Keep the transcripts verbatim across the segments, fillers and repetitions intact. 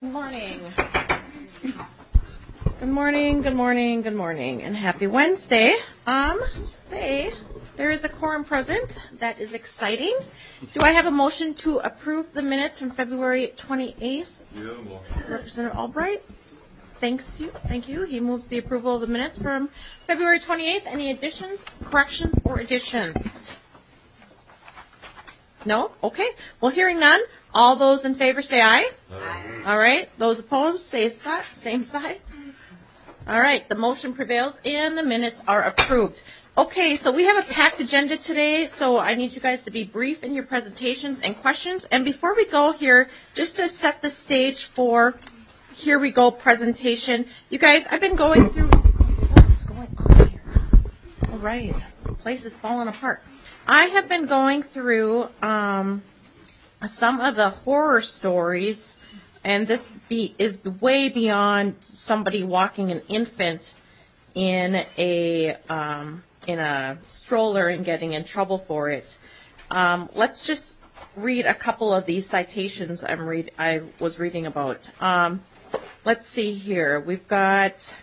Good morning. Good morning, good morning, good morning, and happy Wednesday. Um, say there is a quorum present. That is exciting. Do I have a motion to approve the minutes from February twenty-eighth? Yeah, motion. Representative Albright. Thanks you. Thank you. He moves the approval of the minutes from February twenty-eighth. Any additions, corrections, or additions? No? Okay. Well, hearing none, all those in favor say aye. Aye. All right. Those opposed say same side. All right. The motion prevails and the minutes are approved. Okay, so we have a packed agenda today, so I need you guys to be brief in your presentations and questions. And before we go here, just to set the stage for Here We Go presentation, you guys, I've been going through, what is going on here? All right, the place is falling apart. I have been going through um, some of the horror stories, and this be, is way beyond somebody walking an infant in a um, in a stroller and getting in trouble for it. Um, let's just read a couple of these citations I'm read I was reading about. Um, let's see here. We've got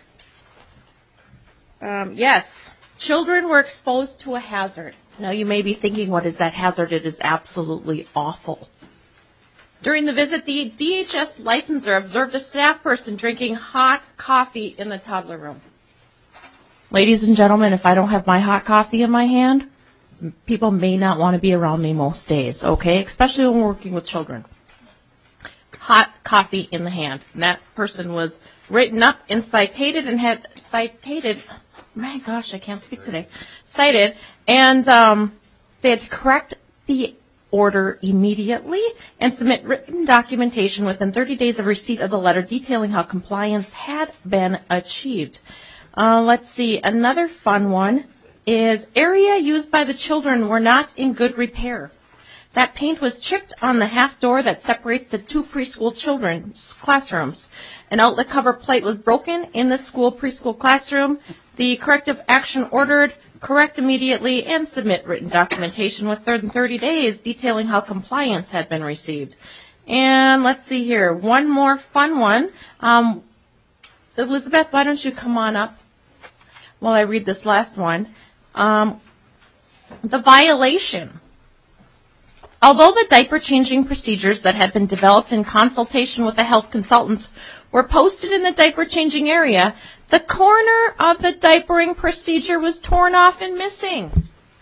um, yes, children were exposed to a hazard. Now you may be thinking, what is that hazard? It is absolutely awful. During the visit, the D H S licensor observed a staff person drinking hot coffee in the toddler room. Ladies and gentlemen, if I don't have my hot coffee in my hand, people may not want to be around me most days, okay? Especially when we're working with children. Hot coffee in the hand. And that person was written up and cited and had cited, my gosh, I can't speak today, cited, and um, they had to correct the order immediately and submit written documentation within thirty days of receipt of the letter detailing how compliance had been achieved. Uh, let's see, another fun one is area used by the children were not in good repair. That paint was chipped on the half door that separates the two preschool children's classrooms. An outlet cover plate was broken in the school preschool classroom. The corrective action ordered, correct immediately, and submit written documentation within thirty days detailing how compliance had been received. And let's see here, one more fun one. Um, Elizabeth, why don't you come on up while I read this last one. Um, the violation. Although the diaper changing procedures that had been developed in consultation with a health consultant were posted in the diaper changing area, the corner of the diapering procedure was torn off and missing.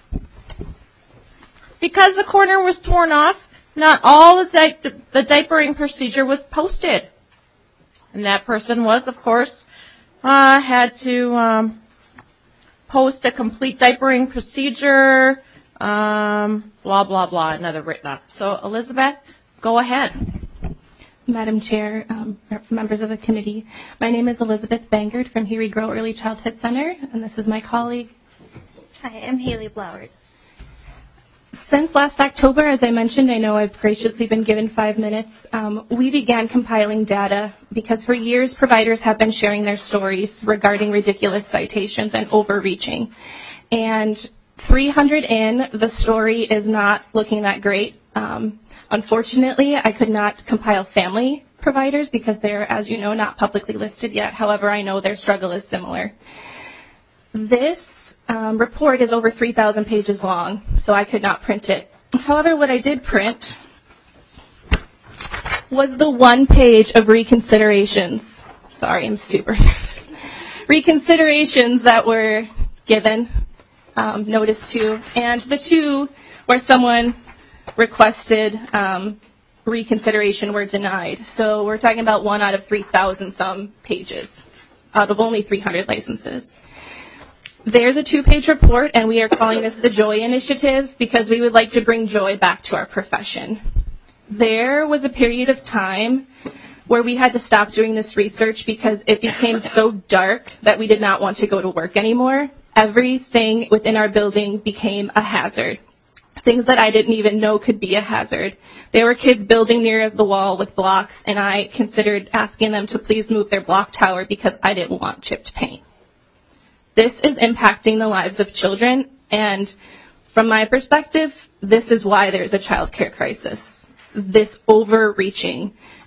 Because the corner was torn off, not all the, di- the diapering procedure was posted. And that person was, of course, uh, had to um, post a complete diapering procedure, um, blah, blah, blah, another written up. So, Elizabeth, go ahead. Madam Chair, um, members of the committee, my name is Elizabeth Bangard from Here We Grow Early Childhood Center, and this is my colleague. Hi, I'm Haley Bloward. Since last October, as I mentioned, I know I've graciously been given five minutes, um, we began compiling data because for years providers have been sharing their stories regarding ridiculous citations and overreaching. And three hundred in, the story is not looking that great. Um, unfortunately, I could not compile family providers because they're, as you know, not publicly listed yet. However, I know their struggle is similar. This um, report is over three thousand pages long, so I could not print it. However, what I did print was the one page of reconsiderations. Sorry, I'm super nervous. Reconsiderations that were given um, notice to, and the two where someone requested um, reconsideration were denied. So we're talking about one out of three thousand some pages out of only three hundred licenses. There's a two-page report, and we are calling this the Joy Initiative because we would like to bring joy back to our profession. There was a period of time where we had to stop doing this research because it became so dark that we did not want to go to work anymore. Everything within our building became a hazard. Things that I didn't even know could be a hazard. There were kids building near the wall with blocks, and I considered asking them to please move their block tower because I didn't want chipped paint. This is impacting the lives of children, and from my perspective, this is why there's a child care crisis. This overreaching.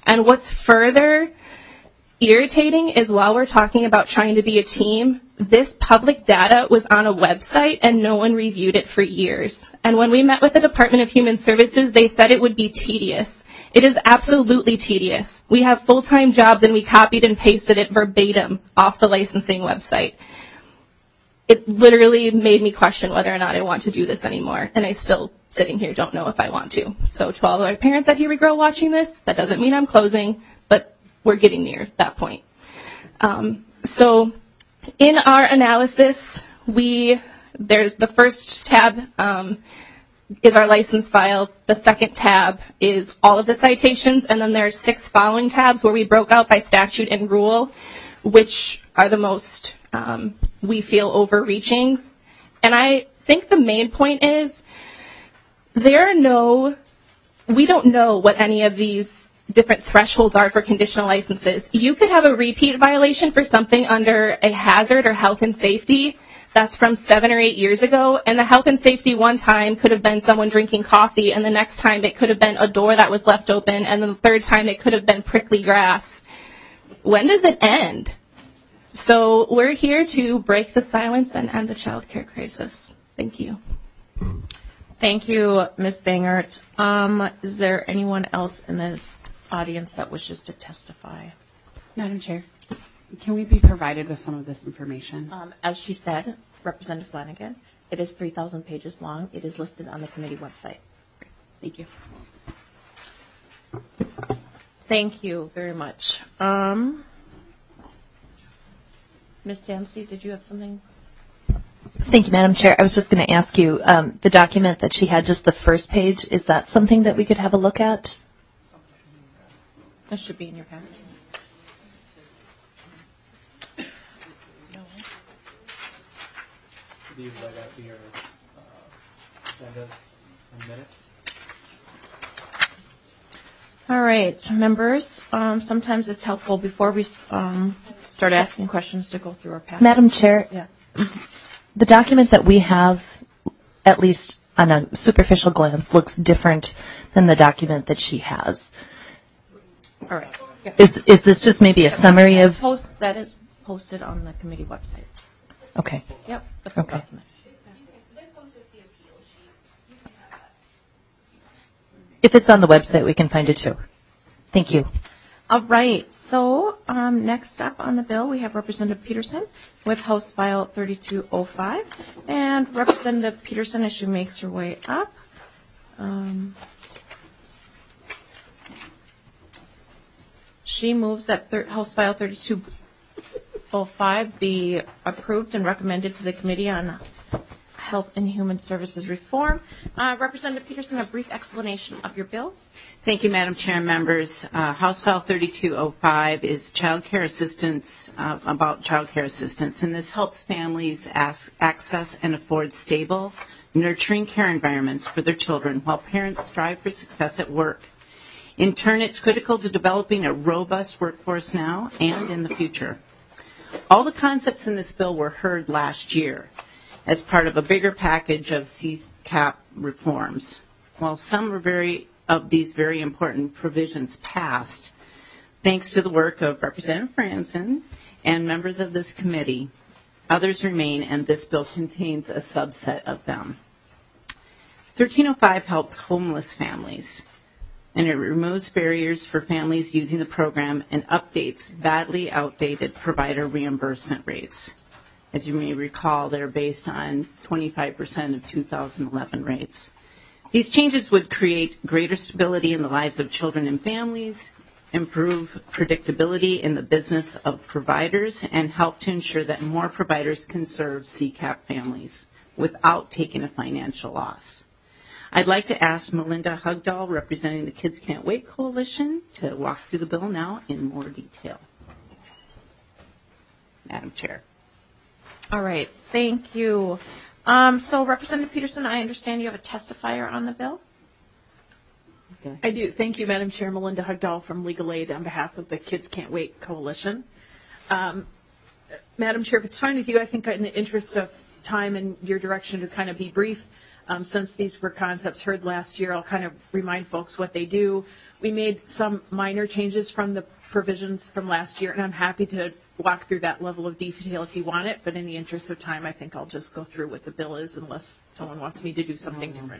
And what's further irritating is while we're talking about trying to be a team, this public data was on a website and no one reviewed it for years. And when we met with the Department of Human Services, they said it would be tedious. It is absolutely tedious. We have full-time jobs and we copied and pasted it verbatim off the licensing website. It literally made me question whether or not I want to do this anymore. And I still, sitting here, don't know if I want to. So to all of our parents at Here We Grow watching this, that doesn't mean I'm closing, but we're getting near that point. Um, so in our analysis, we there's the first tab um, is our license file. The second tab is all of the citations, and then there are six following tabs where we broke out by statute and rule, which are the most um, we feel overreaching. And I think the main point is there are no, we don't know what any of these different thresholds are for conditional licenses. You could have a repeat violation for something under a hazard or health and safety that's from seven or eight years ago, and the health and safety one time could have been someone drinking coffee, and the next time it could have been a door that was left open, and then the third time it could have been prickly grass. When does it end? So we're here to break the silence and end the child care crisis. Thank you. Thank you, Miz Bangert. Um, is there anyone else in the audience that wishes to testify? Madam Chair, can we be provided with some of this information? Um, as she said, Representative Flanagan, it is three thousand pages long. It is listed on the committee website. Thank you. Thank you very much. Um, Miz Dancy, did you have something? Thank you, Madam Chair. I was just going to ask you, um, the document that she had, just the first page, is that something that we could have a look at? That should be in your package. These right after your uh, agendas and minutes. All right, members, um, sometimes it's helpful before we um, start asking questions to go through our package. Madam Chair, Yeah. the document that we have, at least on a superficial glance, looks different than the document that she has. All right. Yep. Is is this just maybe a summary of? Post, that is posted on the committee website. Okay. Yep. The full Okay. document. If it's on the website, we can find it too. Thank you. All right. So um, next up on the bill, we have Representative Peterson with House File thirty-two oh five. And Representative Peterson, as she makes her way up, um, she moves that thir- House File thirty-two oh five be approved and recommended to the Committee on Health and Human Services Reform. Uh, Representative Peterson, a brief explanation of your bill. Thank you, Madam Chair and members. Uh, House File thirty-two oh five is child care assistance, uh, about child care assistance, and this helps families ac- access and afford stable, nurturing care environments for their children while parents strive for success at work. In turn, it's critical to developing a robust workforce now and in the future. All the concepts in this bill were heard last year as part of a bigger package of C CAP reforms. While some were very of these very important provisions passed, thanks to the work of Representative Franson and members of this committee, others remain, and this bill contains a subset of them. thirteen oh five helps homeless families, and it removes barriers for families using the program and updates badly outdated provider reimbursement rates. As you may recall, they're based on twenty-five percent of two thousand eleven rates. These changes would create greater stability in the lives of children and families, improve predictability in the business of providers, and help to ensure that more providers can serve C CAP families without taking a financial loss. I'd like to ask Melinda Hugdahl, representing the Kids Can't Wait Coalition, to walk through the bill now in more detail. Madam Chair. All right. Thank you. Um, so, Representative Peterson, I understand you have a testifier on the bill. Okay. I do. Thank you, Madam Chair. Melinda Hugdahl from Legal Aid on behalf of the Kids Can't Wait Coalition. Um, Madam Chair, if it's fine with you, I think in the interest of time and your direction to kind of be brief, Um, since these were concepts heard last year, I'll kind of remind folks what they do. We made some minor changes from the provisions from last year, and I'm happy to walk through that level of detail if you want it, but in the interest of time, I think I'll just go through what the bill is unless someone wants me to do something different.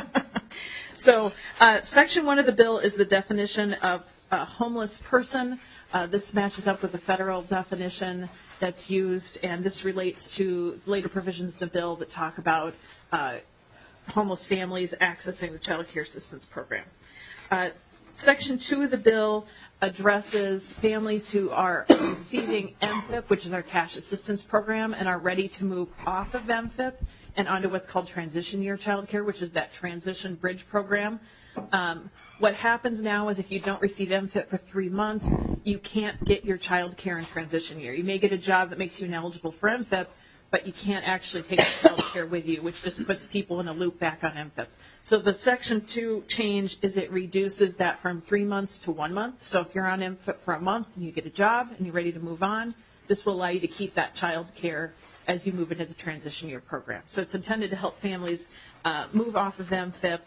So uh, section one of the bill is the definition of a homeless person. Uh, this matches up with the federal definition that's used, and this relates to later provisions of the bill that talk about uh, homeless families accessing the Child Care Assistance Program. Uh, section two of the bill addresses families who are receiving M F I P, which is our cash assistance program, and are ready to move off of M F I P and onto what's called transition year child care, which is that transition bridge program. Um, what happens now is if you don't receive M F I P for three months, you can't get your child care in transition year. You may get a job that makes you ineligible for M F I P, but you can't actually take the child care with you, which just puts people in a loop back on M F I P. So the section two change is it reduces that from three months to one month. So if you're on M F I P for a month and you get a job and you're ready to move on, this will allow you to keep that child care as you move into the transition year program. So it's intended to help families uh, move off of M F I P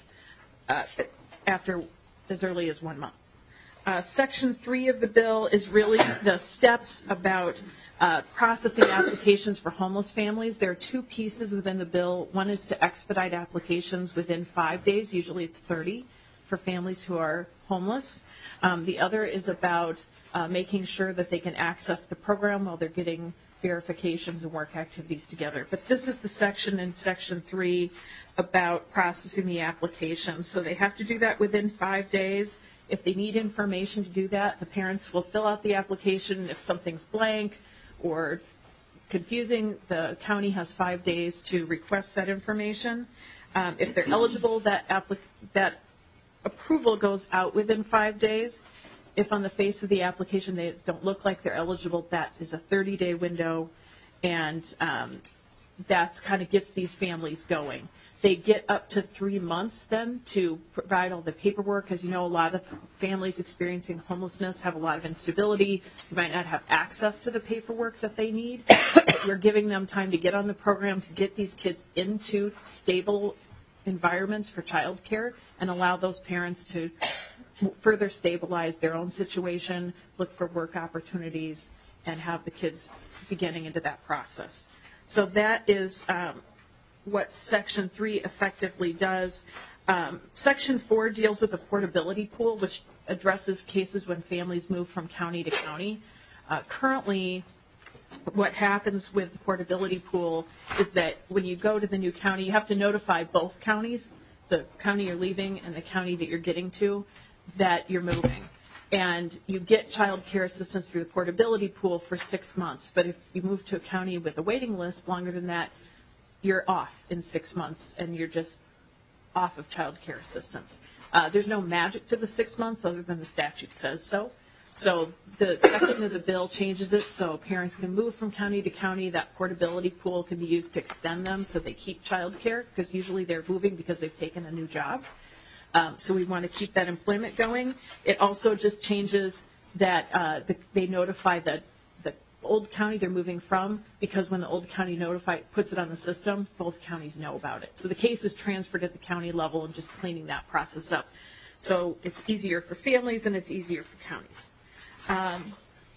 uh, after as early as one month. Uh, section three of the bill is really the steps about Uh, processing applications for homeless families. There are two pieces within the bill. One is to expedite applications within five days. Usually it's thirty for families who are homeless. Um, the other is about uh, making sure that they can access the program while they're getting verifications and work activities together. But this is the section in section three about processing the applications. So they have to do that within five days. If they need information to do that, the parents will fill out the application. If something's blank or confusing, the county has five days to request that information. Um, if they're eligible, that, applic- that approval goes out within five days. If on the face of the application they don't look like they're eligible, that is a thirty-day window, and um, that kind of gets these families going. They get up to three months then to provide all the paperwork. As you know, a lot of families experiencing homelessness have a lot of instability. You might not have access to the paperwork that they need. We're giving them time to get on the program, to get these kids into stable environments for child care, and allow those parents to further stabilize their own situation, look for work opportunities, and have the kids beginning into that process. So that is um, what Section three effectively does. Um, Section four deals with the portability pool, which addresses cases when families move from county to county. Uh, currently, what happens with the portability pool is that when you go to the new county, you have to notify both counties, the county you're leaving and the county that you're getting to, that you're moving. And you get child care assistance through the portability pool for six months. But if you move to a county with a waiting list longer than that, you're off in six months and you're just off of child care assistance. Uh, there's no magic to the six months other than the statute says so. So the section of the bill changes it so parents can move from county to county. That portability pool can be used to extend them so they keep child care, because usually they're moving because they've taken a new job. Um, so we want to keep that employment going. It also just changes that uh, the, they notify the, the old county they're moving from, because when the old county notify puts it on the system, both counties know about it. So the case is transferred at the county level and just cleaning that process up. So it's easier for families and it's easier for counties. Um,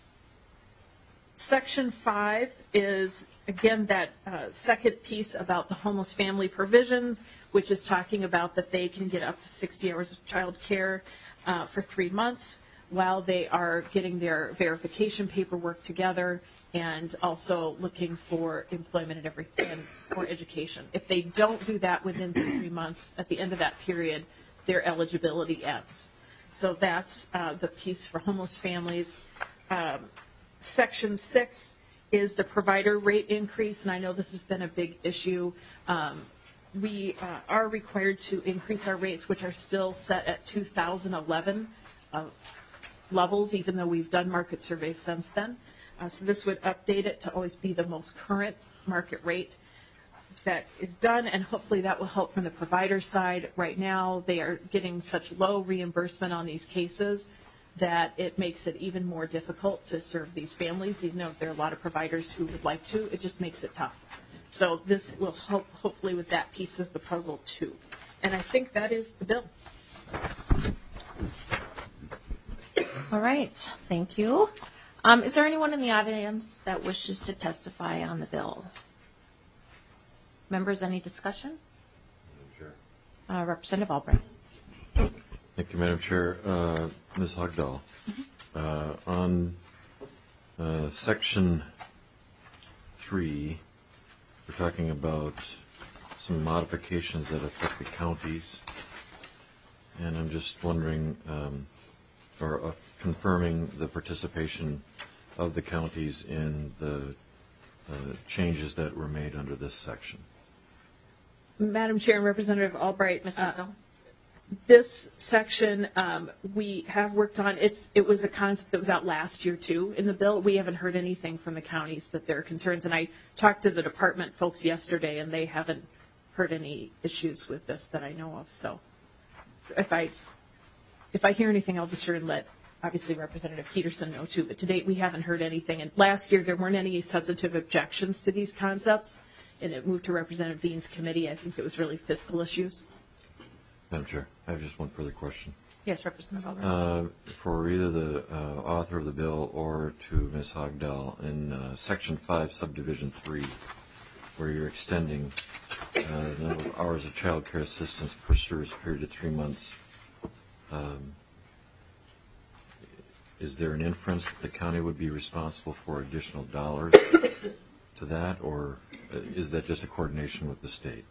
Section five is, again, that uh, second piece about the homeless family provisions, which is talking about that they can get up to sixty hours of child care uh, for three months while they are getting their verification paperwork together and also looking for employment and everything or education. If they don't do that within the three months, at the end of that period, their eligibility ends. So that's uh, the piece for homeless families. Um, Section six is the provider rate increase, and I know this has been a big issue. Um, we uh, are required to increase our rates, which are still set at two thousand eleven uh, levels, even though we've done market surveys since then. Uh, so this would update it to always be the most current market rate that is done, and hopefully that will help from the provider side. Right now, they are getting such low reimbursement on these cases that it makes it even more difficult to serve these families, even though there are a lot of providers who would like to. It just makes it tough. So this will help, hopefully, with that piece of the puzzle, too. And I think that is the bill. All right, thank you. Um, is there anyone in the audience that wishes to testify on the bill? Members, any discussion? Sure. Uh, Representative Albright. Thank you, Madam Chair. Uh, Miz Hogdahl, Mm-hmm. uh, on uh, section three, we're talking about some modifications that affect the counties, and I'm just wondering, um, or uh, confirming the participation of the counties in the uh, changes that were made under this section. Madam Chair and Representative Albright, Mister uh, Hill? this section um, we have worked on. It's it was a concept that was out last year too in the bill. We haven't heard anything from the counties that there are concerns, and I talked to the department folks yesterday, and they haven't heard any issues with this that I know of. So, so if I if I hear anything, I'll be sure and let obviously Representative Peterson know too. But to date, we haven't heard anything. And last year, there weren't any substantive objections to these concepts, and it moved to Representative Dean's committee. I think it was really fiscal issues. Madam Chair, I have just one further question. Yes, Representative Albright. Uh, for either the uh, author of the bill or to Miz Hogdahl, in uh, Section five, Subdivision three, where you're extending uh, the number of hours of child care assistance per service period to three months, um, is there an inference that the county would be responsible for additional dollars to that, or is that just a coordination with the state?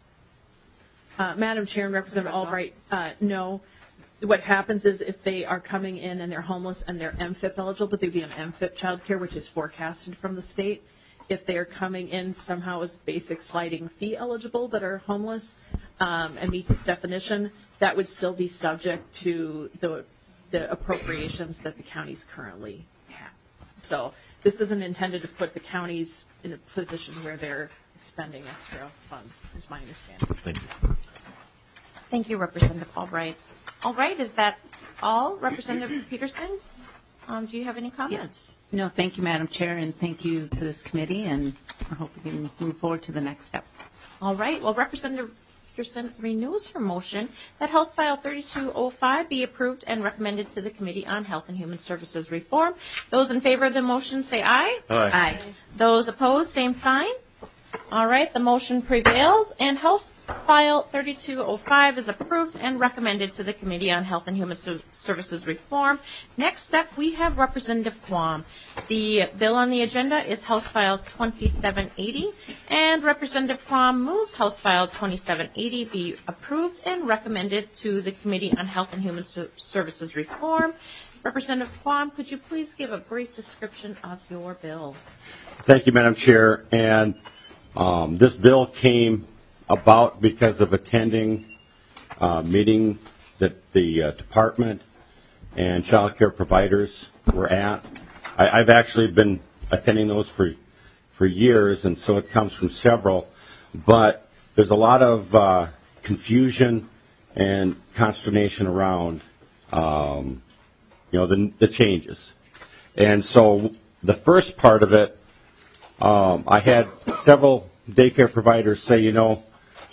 Uh, Madam Chair and Representative Albright, uh, no. What happens is if they are coming in and they're homeless and they're M F I P eligible, but they'd be on M F I P childcare, which is forecasted from the state. If they are coming in somehow as basic sliding fee eligible but are homeless um, and meet this definition, that would still be subject to the the appropriations that the counties currently have. So this isn't intended to put the counties in a position where they're expending extra funds, is my understanding. Thank you. Thank you, Representative Albright. All right, is that all? Representative Peterson, um, do you have any comments? Yes. No, thank you, Madam Chair, and thank you to this committee, and I hope we can move forward to the next step. All right, well, Representative Peterson renews her motion that House File thirty-two oh five be approved and recommended to the Committee on Health and Human Services Reform. Those in favor of the motion say aye. Aye. Aye. Those opposed, same sign. All right, the motion prevails, and House File thirty-two oh five is approved and recommended to the Committee on Health and Human Services Reform. Next up, we have Representative Quam. The bill on the agenda is House File twenty-seven eighty, and Representative Quam moves House File twenty-seven eighty be approved and recommended to the Committee on Health and Human Services Reform. Representative Quam, could you please give a brief description of your bill? Thank you, Madam Chair. And Um, this bill came about because of attending a meeting that the uh, department and child care providers were at. I, I've actually been attending those for for years, and so it comes from several. But there's a lot of uh, confusion and consternation around, um, you know, the, the changes. And so the first part of it, Um, I had several daycare providers say, you know,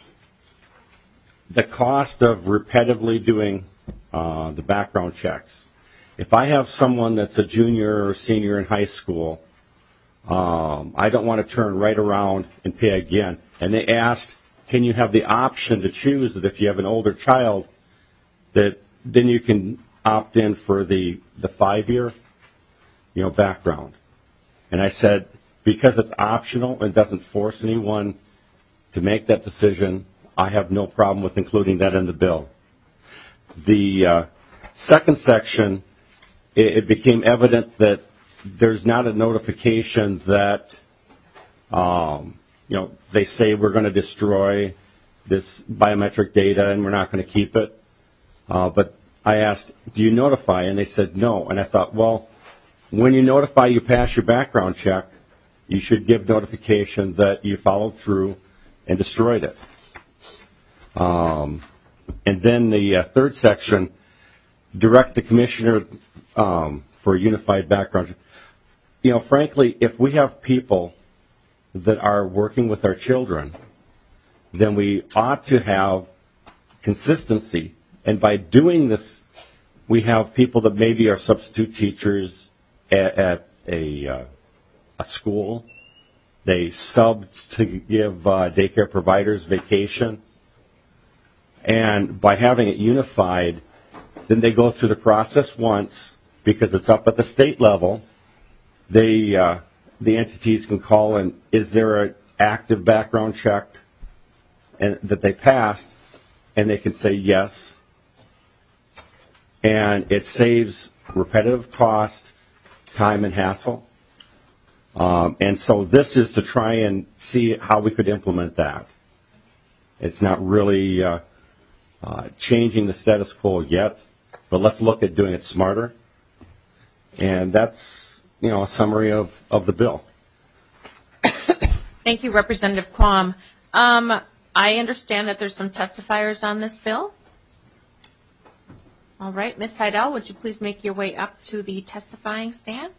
the cost of repetitively doing uh, the background checks. If I have someone that's a junior or senior in high school, um, I don't want to turn right around and pay again. And they asked, can you have the option to choose that if you have an older child, that then you can opt in for the, the five-year, you know, background. And I said, because it's optional and doesn't force anyone to make that decision, I have no problem with including that in the bill. The uh, second section, it, it became evident that there's not a notification that, um, you know, they say we're going to destroy this biometric data and we're not going to keep it. Uh, but I asked, do you notify? And they said no. And I thought, well, when you notify you pass your background check, you should give notification that you followed through and destroyed it. Um, and then the uh, third section, direct the commissioner um, for a unified background. You know, frankly, if we have people that are working with our children, then we ought to have consistency. And by doing this, we have people that maybe are substitute teachers at, at a, uh, a school. They sub to give uh, daycare providers vacation. And by having it unified, then they go through the process once because it's up at the state level. They, uh, the entities can call and is there an active background check and that they passed, and they can say yes. And it saves repetitive cost, time, and hassle. Um, and so this is to try and see how we could implement that. It's not really uh, uh, changing the status quo yet, but let's look at doing it smarter. And that's, you know, a summary of, of the bill. Thank you, Representative Quam. Um, I understand that there's some testifiers on this bill. All right, Miz Seidel, would you please make your way up to the testifying stand?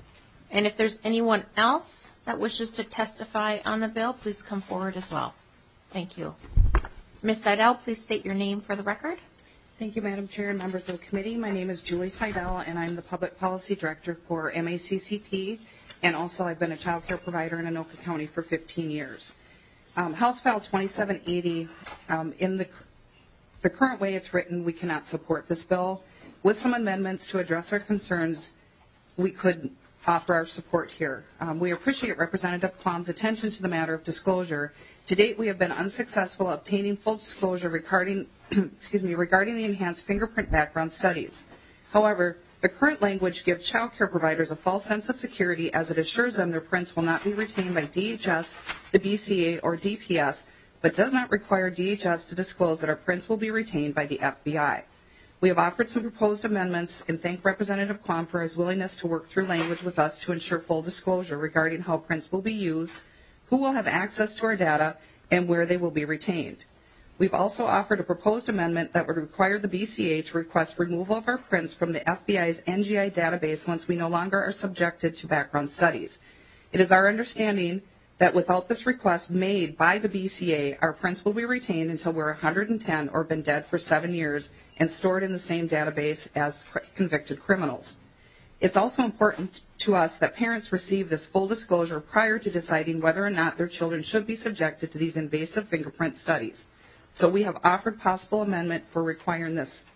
And if there's anyone else that wishes to testify on the bill, please come forward as well. Thank you. Miz Seidel, please state your name for the record. Thank you, Madam Chair and members of the committee. My name is Julie Seidel, and I'm the Public Policy Director for M A C C P, and also I've been a child care provider in Anoka County for fifteen years. Um, House File twenty-seven eighty, um, in the, the current way it's written, we cannot support this bill. With some amendments to address our concerns, we could offer our support here. Um, we appreciate Representative Quam's attention to the matter of disclosure. To date, we have been unsuccessful obtaining full disclosure regarding, excuse me, regarding the enhanced fingerprint background studies. However, the current language gives child care providers a false sense of security as it assures them their prints will not be retained by D H S, the B C A, or D P S, but does not require D H S to disclose that our prints will be retained by the F B I. We have offered some proposed amendments and thank Representative Quam for his willingness to work through language with us to ensure full disclosure regarding how prints will be used, who will have access to our data, and where they will be retained. We've also offered a proposed amendment that would require the B C A to request removal of our prints from the F B I's N G I database once we no longer are subjected to background studies. It is our understanding that without this request made by the B C A, our prints will be retained until we're one hundred ten or been dead for seven years and stored in the same database as convicted criminals. It's also important to us that parents receive this full disclosure prior to deciding whether or not their children should be subjected to these invasive fingerprint studies. So we have offered possible amendment for requiring this.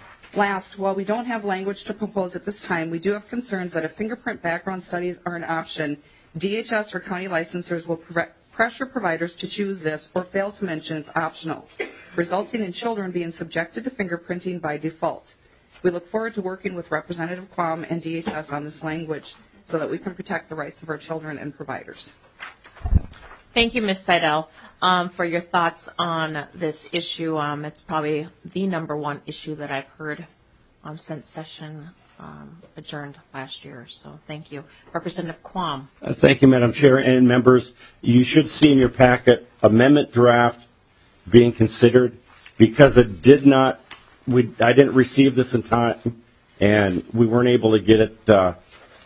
Last, while we don't have language to propose at this time, we do have concerns that if fingerprint background studies are an option, D H S or county licensors will pre- pressure providers to choose this or fail to mention it's optional, resulting in children being subjected to fingerprinting by default. We look forward to working with Representative Quam and D H S on this language so that we can protect the rights of our children and providers. Thank you, Miz Seidel, um, for your thoughts on this issue. Um, it's probably the number one issue that I've heard um, since session um, adjourned last year. So thank you. Representative Quam. Uh, thank you, Madam Chair and members. You should see in your packet amendment draft being considered because it did not, we, I didn't receive this in time and we weren't able to get it uh,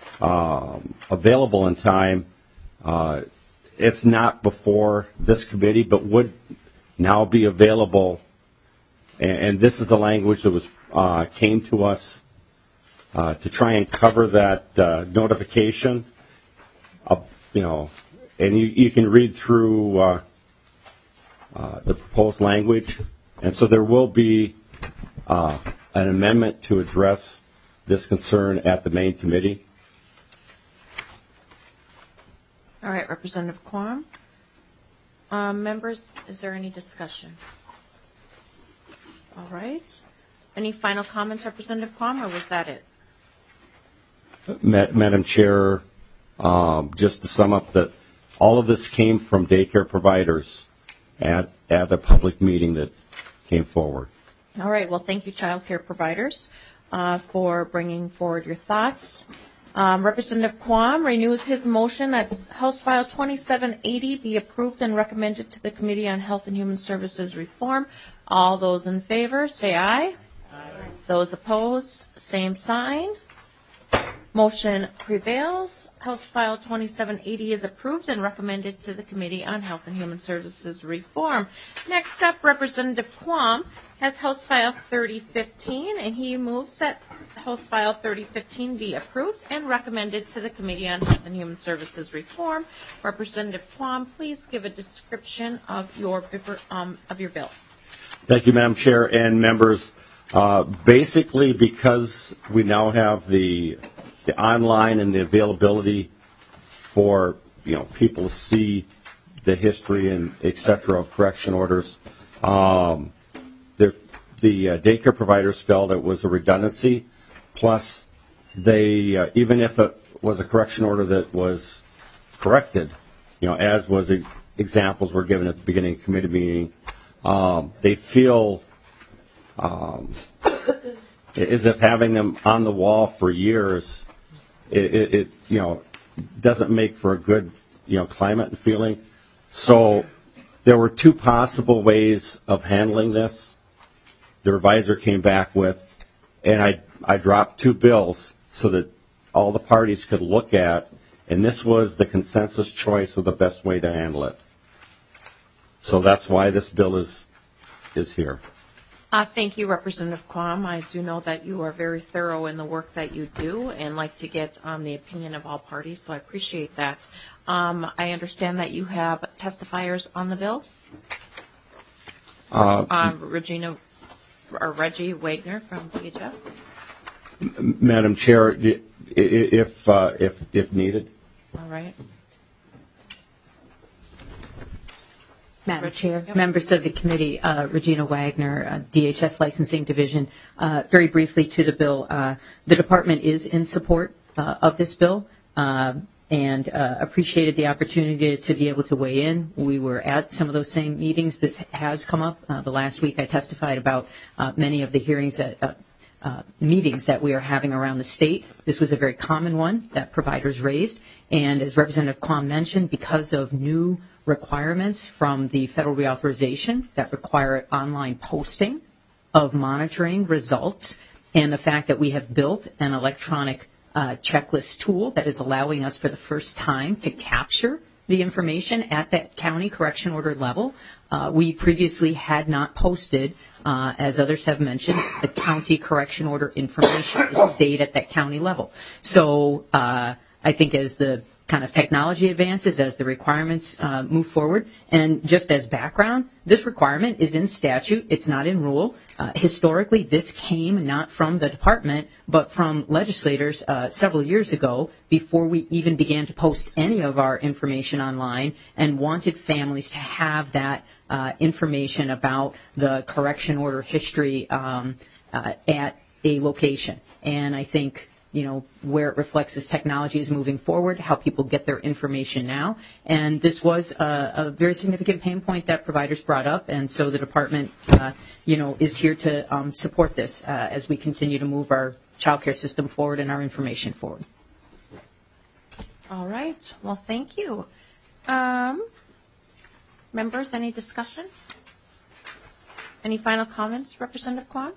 um, available in time. Uh, It's not before this committee, but would now be available. And, and this is the language that was uh, came to us uh, to try and cover that uh, notification. Of, you know, and you, you can read through uh, uh, the proposed language, and so there will be uh, an amendment to address this concern at the main committee. All right, Representative Quam. Um, members, is there any discussion? All right. Any final comments, Representative Quam, or was that it? Madam Chair, um, just to sum up, that all of this came from daycare providers at, at a public meeting that came forward. All right. Well, thank you, child care providers, uh, for bringing forward your thoughts. Um, Representative Quam renews his motion that House File twenty-seven eighty be approved and recommended to the Committee on Health and Human Services Reform. All those in favor, say aye. Aye. Those opposed, same sign. Motion prevails. House File twenty-seven eighty is approved and recommended to the Committee on Health and Human Services Reform. Next up, Representative Quam has House File thirty fifteen, and he moves that House File thirty fifteen be approved and recommended to the Committee on Health and Human Services Reform. Representative Quam, please give a description of your um, of your bill. Thank you, Madam Chair and members. Uh, basically, because we now have the the online and the availability for you know people to see the history and et cetera of correction orders, um, the the uh, daycare providers felt it was a redundancy. Plus, they uh, even if it was a correction order that was corrected, you know, as was e- examples were given at the beginning of the committee meeting, um, they feel um, as if having them on the wall for years, it, it, it you know doesn't make for a good you know climate and feeling. So there were two possible ways of handling this. The revisor came back with, and I I dropped two bills so that all the parties could look at, and this was the consensus choice of the best way to handle it. So that's why this bill is is here. Uh, thank you, Representative Quam. I do know that you are very thorough in the work that you do and like to get um, the opinion of all parties, so I appreciate that. Um, I understand that you have testifiers on the bill. Uh, um, Regina or Reggie Wagner from D H S. Madam Chair, if uh, if if needed. All right. Madam Chair, members of the committee, uh, Regina Wagner, uh, D H S Licensing Division. Uh, very briefly to the bill, uh, the department is in support uh, of this bill uh, and uh, appreciated the opportunity to, to be able to weigh in. We were at some of those same meetings. This has come up. Uh, the last week I testified about uh, many of the hearings that uh, Uh, meetings that we are having around the state. This was a very common one that providers raised. And as Representative Quam mentioned, because of new requirements from the federal reauthorization that require online posting of monitoring results, and the fact that we have built an electronic uh, checklist tool that is allowing us for the first time to capture the information at that county correction order level. Uh, we previously had not posted, uh, as others have mentioned, the county correction order information. It stayed at that county level. So uh, I think as the kind of technology advances, as the requirements uh, move forward, and just as background, this requirement is in statute. It's not in rule. Uh, historically, this came not from the department, but from legislators uh, several years ago before we even began to post any of our information online and wanted families to have that uh, information about the correction order history um, uh, at a location. And I think you know, where it reflects as technology is moving forward, how people get their information now. And this was a, a very significant pain point that providers brought up, and so the department, uh, you know, is here to um, support this uh, as we continue to move our child care system forward and our information forward. All right. Well, thank you. Um, members, any discussion? Any final comments, Representative Quam?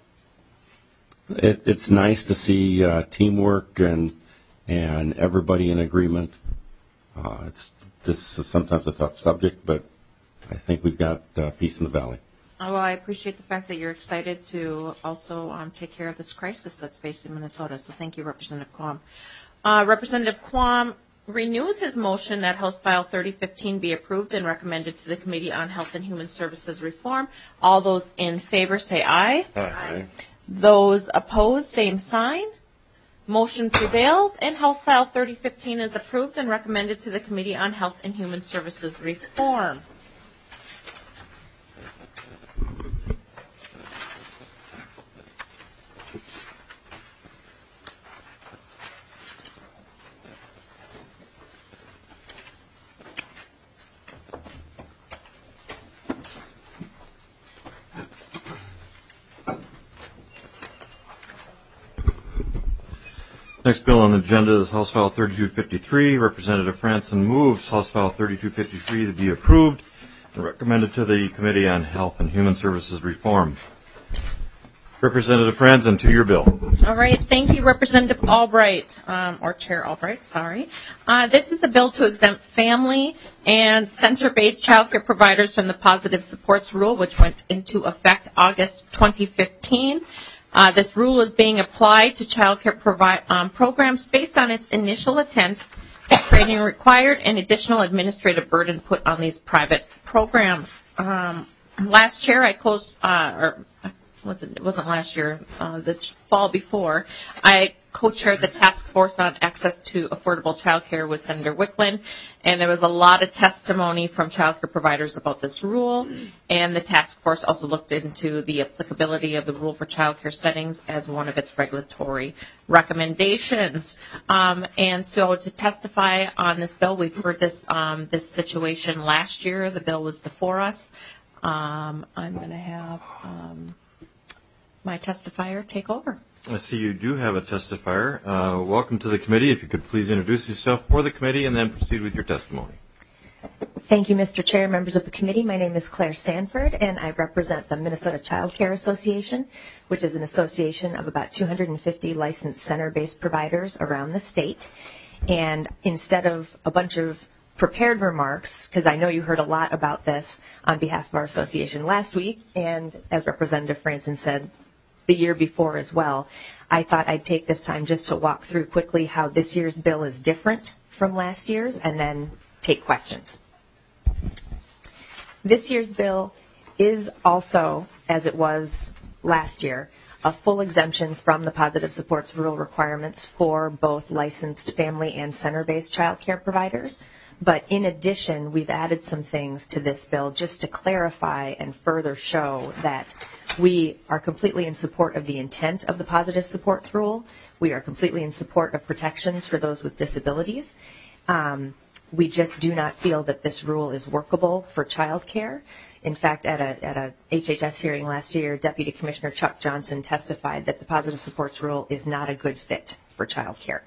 It, it's nice to see uh, teamwork and and everybody in agreement. Uh, it's this is sometimes a tough subject, but I think we've got uh, peace in the valley. Oh, well, I appreciate the fact that you're excited to also um, take care of this crisis that's faced in Minnesota. So thank you, Representative Quam. Uh, Representative Quam renews his motion that House File thirty fifteen be approved and recommended to the Committee on Health and Human Services Reform. All those in favor say aye. Aye. Those opposed, same sign. Motion prevails, and House File thirty fifteen is approved and recommended to the Committee on Health and Human Services Reform. Next bill on the agenda is House File thirty-two fifty-three. Representative Franson moves House File thirty-two fifty-three to be approved and recommended to the Committee on Health and Human Services Reform. Representative Franzen, to your bill. All right, thank you, Representative Albright, um, or Chair Albright, sorry. Uh, this is a bill to exempt family and center-based child care providers from the positive supports rule, which went into effect August twenty fifteen. Uh, this rule is being applied to child care provi- um, programs based on its initial intent, training required, and additional administrative burden put on these private programs. Um, last year, I closed, uh, or wasn't it wasn't last year, uh, the fall before, I co-chaired the task force on access to affordable child care with Senator Wicklund, and there was a lot of testimony from child care providers about this rule, and the task force also looked into the applicability of the rule for child care settings as one of its regulatory recommendations. Um, and so to testify on this bill, we've heard this, um, this situation last year. The bill was before us. Um, I'm going to have um, my testifier take over. I see you do have a testifier. Uh, welcome to the committee. If you could please introduce yourself for the committee and then proceed with your testimony. Thank you, Mister Chair, members of the committee. My name is Claire Stanford, and I represent the Minnesota Child Care Association, which is an association of about two hundred fifty licensed center-based providers around the state. And instead of a bunch of prepared remarks, because I know you heard a lot about this on behalf of our association last week, and as Representative Franzen said, the year before as well, I thought I'd take this time just to walk through quickly how this year's bill is different from last year's and then take questions. This year's bill is also, as it was last year, a full exemption from the positive supports rule requirements for both licensed family and center-based child care providers. But in addition, we've added some things to this bill just to clarify and further show that we are completely in support of the intent of the positive supports rule. We are completely in support of protections for those with disabilities. Um, we just do not feel that this rule is workable for child care. In fact, at a, at a H H S hearing last year, Deputy Commissioner Chuck Johnson testified that the positive supports rule is not a good fit for child care.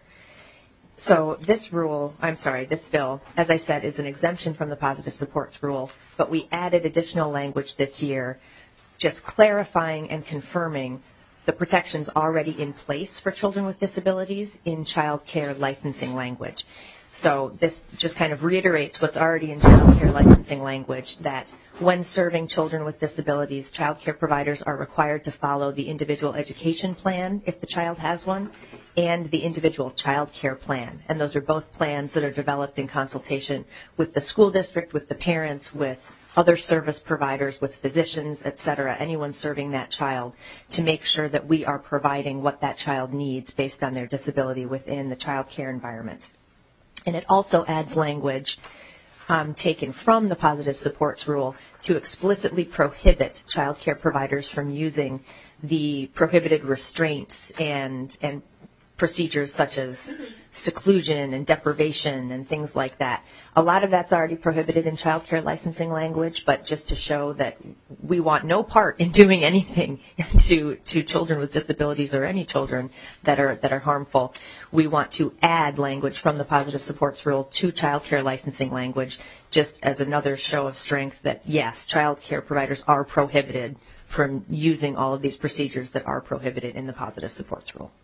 So this rule, I'm sorry, this bill, as I said, is an exemption from the positive supports rule, but we added additional language this year just clarifying and confirming the protections already in place for children with disabilities in child care licensing language. So this just kind of reiterates what's already in child care licensing language, that when serving children with disabilities, child care providers are required to follow the individual education plan if the child has one, and the individual child care plan. And those are both plans that are developed in consultation with the school district, with the parents, with other service providers, with physicians, et cetera, anyone serving that child, to make sure that we are providing what that child needs based on their disability within the child care environment. And it also adds language um, taken from the positive supports rule to explicitly prohibit child care providers from using the prohibited restraints and and procedures such as seclusion and deprivation and things like that. A lot of that's already prohibited in child care licensing language, but just to show that we want no part in doing anything to to children with disabilities or any children that are that are harmful, we want to add language from the positive supports rule to child care licensing language, just as another show of strength that yes, child care providers are prohibited from using all of these procedures that are prohibited in the positive supports rule.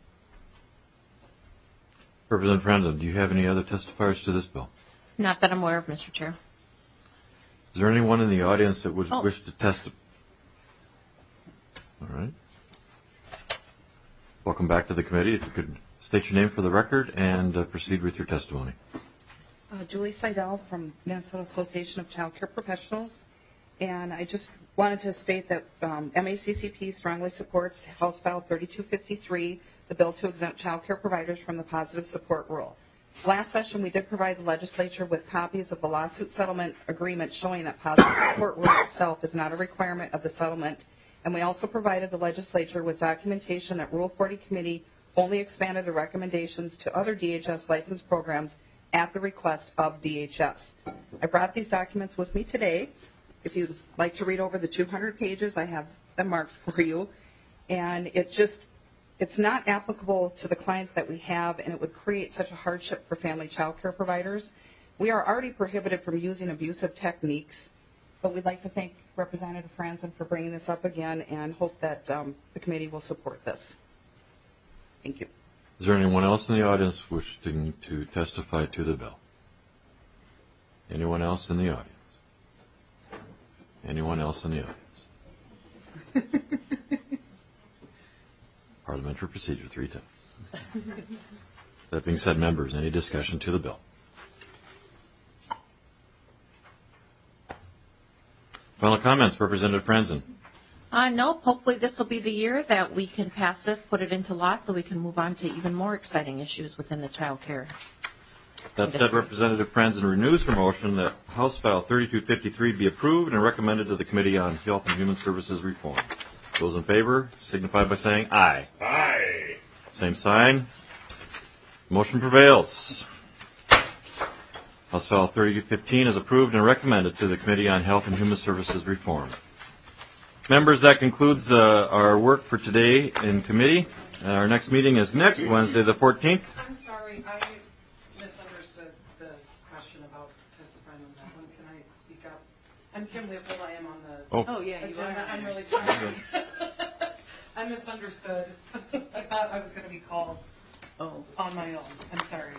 Representative Franzen, do you have any other testifiers to this bill? Not that I'm aware of, Mister Chair. Is there anyone in the audience that would Oh. wish to testify? All right. Welcome back to the committee. If you could state your name for the record and uh, proceed with your testimony. Uh, Julie Seidel from Minnesota Association of Child Care Professionals. And I just wanted to state that um, M A C C P strongly supports House File thirty-two fifty-three, the bill to exempt child care providers from the positive support rule. Last session, we did provide the legislature with copies of the lawsuit settlement agreement showing that positive support rule itself is not a requirement of the settlement. And we also provided the legislature with documentation that Rule forty Committee only expanded the recommendations to other D H S licensed programs at the request of D H S. I brought these documents with me today. If you'd like to read over the two hundred pages, I have them marked for you. And it just It's not applicable to the clients that we have, and it would create such a hardship for family child care providers. We are already prohibited from using abusive techniques, but we'd like to thank Representative Franzen for bringing this up again, and hope that um, the committee will support this. Thank you. Is there anyone else in the audience wishing to testify to the bill? Anyone else in the audience? Anyone else in the audience? Parliamentary procedure three times. That being said, members, any discussion to the bill? Final comments, Representative Franzen. Uh, nope. Hopefully this will be the year that we can pass this, put it into law, so we can move on to even more exciting issues within the child care. That said, Representative Franzen renews her motion that House File thirty-two fifty-three be approved and recommended to the Committee on Health and Human Services Reform. Those in favor signify by saying aye. Aye. Same sign. Motion prevails. House File thirty-two fifteen is approved and recommended to the Committee on Health and Human Services Reform. Members, that concludes uh, our work for today in committee. Uh, our next meeting is next Wednesday, the fourteenth. I'm sorry, I misunderstood the question about testifying on that one. Can I speak up? I'm Kim Leopold. I am on the Oh, Oh, yeah, you agenda. are. I'm really sorry. I misunderstood. I thought I was going to be called Oh. on my own. I'm sorry.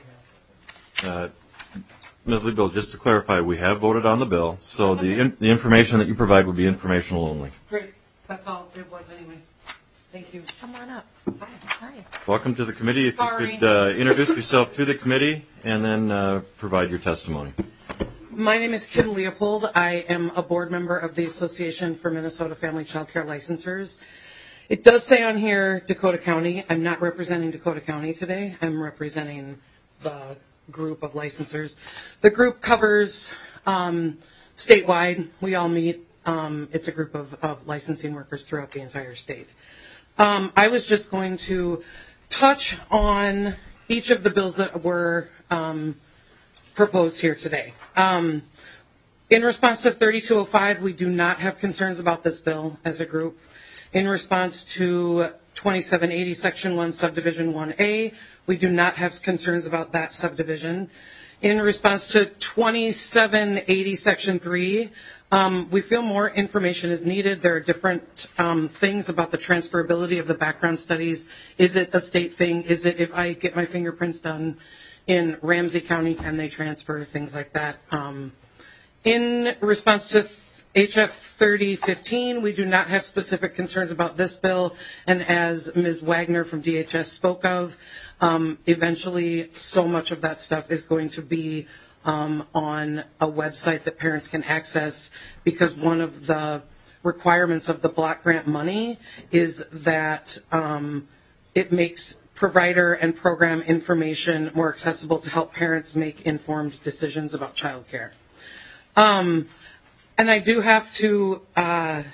Uh, Miz Liebel, just to clarify, we have voted on the bill, so the in, the information that you provide will be informational only. Great. That's all it was anyway. Thank you. Come on up. Hi. Hi. Welcome to the committee. If Sorry. you could uh, introduce yourself to the committee and then uh, provide your testimony. My name is Kim Leopold. I am a board member of the Association for Minnesota Family Child Care Licensors. It does say on here Dakota County. I'm not representing Dakota County today. I'm representing the group of licensors. The group covers um, statewide. We all meet. Um, it's a group of, of licensing workers throughout the entire state. Um, I was just going to touch on each of the bills that were um, proposed here today. Um, in response to thirty-two oh five, we do not have concerns about this bill as a group. In response to twenty-seven eighty, Section one, Subdivision one A, we do not have concerns about that subdivision. In response to twenty-seven eighty, Section three, um, we feel more information is needed. There are different um, things about the transferability of the background studies. Is it a state thing? Is it if I get my fingerprints done in Ramsey County, can they transfer? Things like that. Um, in response to H F thirty fifteen, we do not have specific concerns about this bill, and as Miz Wagner from D H S spoke of, um, eventually so much of that stuff is going to be um, on a website that parents can access, because one of the requirements of the block grant money is that um, it makes provider and program information more accessible to help parents make informed decisions about child care. Um, And I do have to, uh,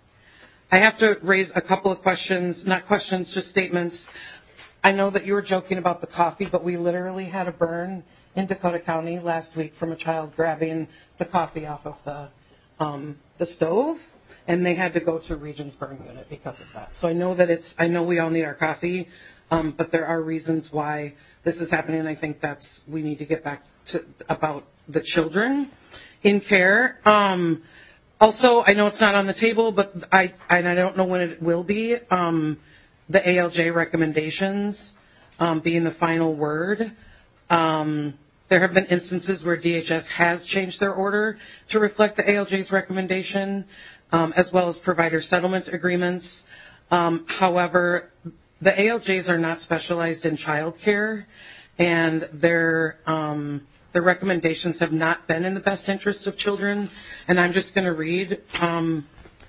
I have to raise a couple of questions, not questions, just statements. I know that you were joking about the coffee, but we literally had a burn in Dakota County last week from a child grabbing the coffee off of the, um, the stove, and they had to go to Regions Burn Unit because of that. So I know that it's, I know we all need our coffee, um, but there are reasons why this is happening, and I think that's, we need to get back to, about the children in care. Um, also, I know it's not on the table, but I, and I don't know when it will be, um, the A L J recommendations um, being the final word. Um, there have been instances where D H S has changed their order to reflect the A L J's recommendation, um, as well as provider settlement agreements. Um, however, the A L Js are not specialized in child care, and they're um, the recommendations have not been in the best interest of children. And I'm just going to read um,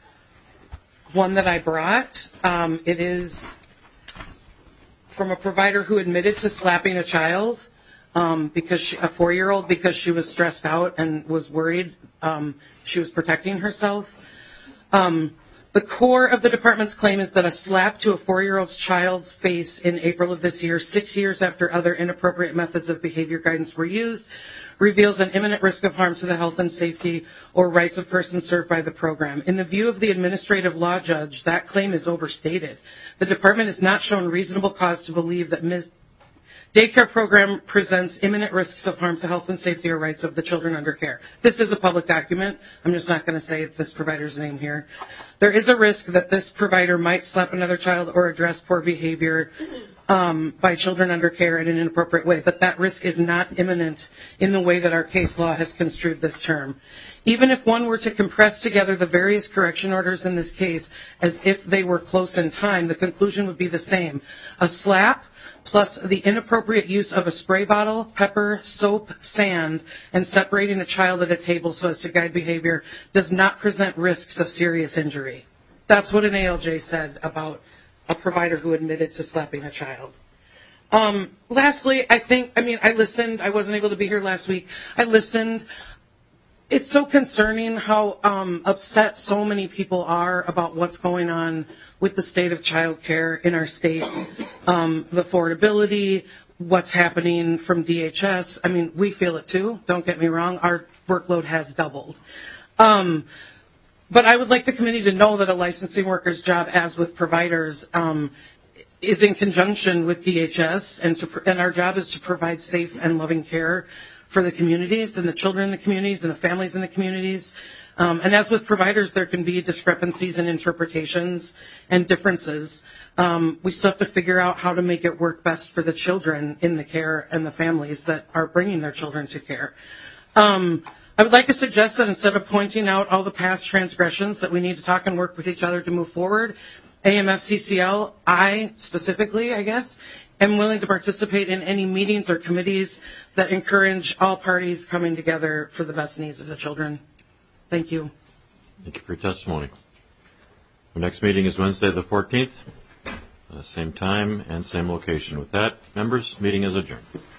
one that I brought. Um, it is from a provider who admitted to slapping a child, um, because she, a four-year-old, because she was stressed out and was worried um, she was protecting herself. Um, The core of the department's claim is that a slap to a four-year-old child's face in April of this year, six years after other inappropriate methods of behavior guidance were used, reveals an imminent risk of harm to the health and safety or rights of persons served by the program. In the view of the administrative law judge, that claim is overstated. The department has not shown reasonable cause to believe that Miz Daycare program presents imminent risks of harm to health and safety or rights of the children under care. This is a public document. I'm just not going to say this provider's name here. There is a risk that this provider might slap another child or address poor behavior um, by children under care in an inappropriate way, but that risk is not imminent in the way that our case law has construed this term. Even if one were to compress together the various correction orders in this case as if they were close in time, the conclusion would be the same. A slap plus the inappropriate use of a spray bottle, pepper, soap, sand, and separating a child at a table so as to guide behavior does not present risks of serious injury. That's what an A L J said about a provider who admitted to slapping a child. Um, lastly, I think, I mean, I listened. I wasn't able to be here last week. I listened. It's so concerning how um, upset so many people are about what's going on with the state of child care in our state, um, the affordability, what's happening from D H S. I mean, we feel it too. Don't get me wrong. Our workload has doubled. Um, but I would like the committee to know that a licensing worker's job, as with providers, um, is in conjunction with D H S, and, to, and our job is to provide safe and loving care for the communities and the children in the communities and the families in the communities. Um, and as with providers, there can be discrepancies in interpretations and differences. Um, we still have to figure out how to make it work best for the children in the care and the families that are bringing their children to care. Um, I would like to suggest that instead of pointing out all the past transgressions, that we need to talk and work with each other to move forward. A M F C C L, I specifically, I guess, am willing to participate in any meetings or committees that encourage all parties coming together for the best needs of the children. Thank you. Thank you for your testimony. Our next meeting is Wednesday the fourteenth, uh, same time and same location. With that, members, meeting is adjourned.